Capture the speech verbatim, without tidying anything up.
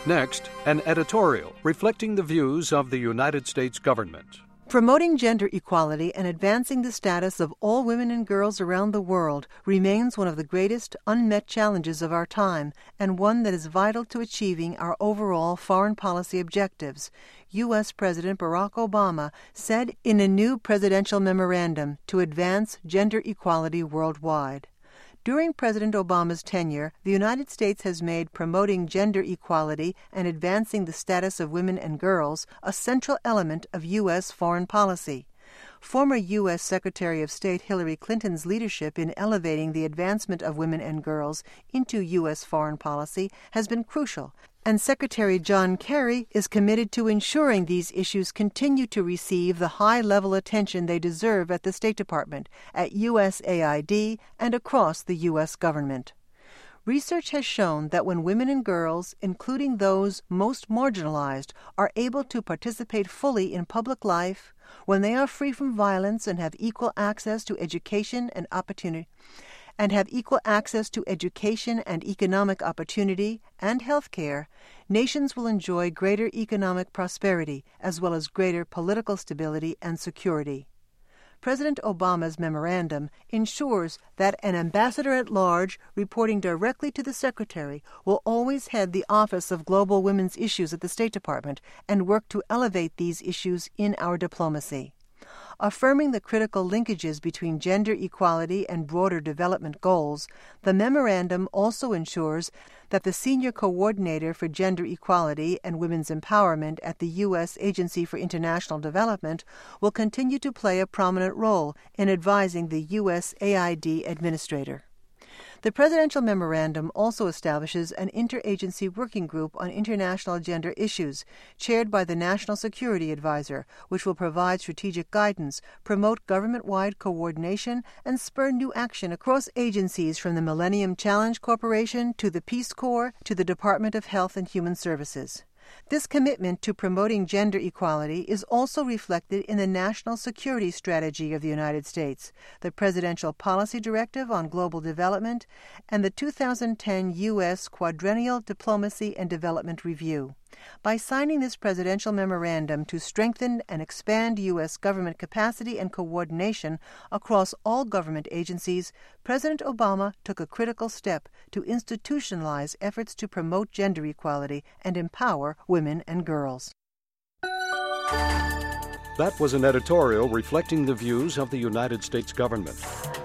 Next, an editorial reflecting the views of the United States government. Promoting gender equality and advancing the status of all women and girls around the world remains one of the greatest unmet challenges of our time, and one that is vital to achieving our overall foreign policy objectives, U S President Barack Obama said in a new presidential memorandum to advance gender equality worldwide. During President Obama's tenure, the United States has made promoting gender equality and advancing the status of women and girls a central element of U S foreign policy. Former U S Secretary of State Hillary Clinton's leadership in elevating the advancement of women and girls into U S foreign policy has been crucial, and Secretary John Kerry is committed to ensuring these issues continue to receive the high-level attention they deserve at the State Department, at U S A I D, and across the U S government. Research has shown that when women and girls, including those most marginalized, are able to participate fully in public life, when they are free from violence and have equal access to education and opportunity, and have equal access to education and economic opportunity and health care, nations will enjoy greater economic prosperity as well as greater political stability and security. President Obama's memorandum ensures that an ambassador at large reporting directly to the Secretary will always head the Office of Global Women's Issues at the State Department and work to elevate these issues in our diplomacy. Affirming the critical linkages between gender equality and broader development goals, the memorandum also ensures that the Senior Coordinator for Gender Equality and Women's Empowerment at the U S Agency for International Development will continue to play a prominent role in advising the U S A I D Administrator. The presidential memorandum also establishes an interagency working group on international gender issues, chaired by the National Security Advisor, which will provide strategic guidance, promote government-wide coordination, and spur new action across agencies from the Millennium Challenge Corporation to the Peace Corps to the Department of Health and Human Services. This commitment to promoting gender equality is also reflected in the National Security Strategy of the United States, the Presidential Policy Directive on Global Development, and the two thousand ten U S Quadrennial Diplomacy and Development Review. By signing this presidential memorandum to strengthen and expand U S government capacity and coordination across all government agencies, President Obama took a critical step to institutionalize efforts to promote gender equality and empower women and girls. That was an editorial reflecting the views of the United States government.